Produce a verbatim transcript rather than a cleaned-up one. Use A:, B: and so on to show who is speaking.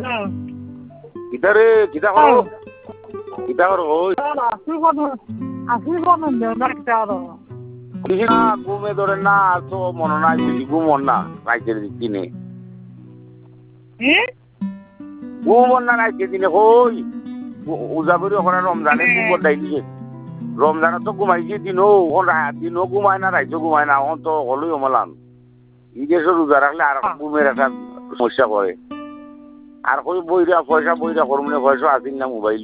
A: কিতারে কিতা করো কিতা করো ওই ঘুমে ধরে না তো মনে নাই বেশি ঘুমন না রাইতের দিনে ঘুমন না রাইতের দিনে হই উজাবরি ওখানে রমজানে ঘুমর দেয় দিকে রমজানে তো ঘুমাইছে দিনও দিনও ঘুমায় না রাইতেও ঘুমায় না এখন তো হলোই অমলান ঈদের রোজা রাখলে আর ঘুমের একটা সমস্যা করে আর কই বইরা পয়সা বইরা করমনে পয়সা আসিন না মোবাইল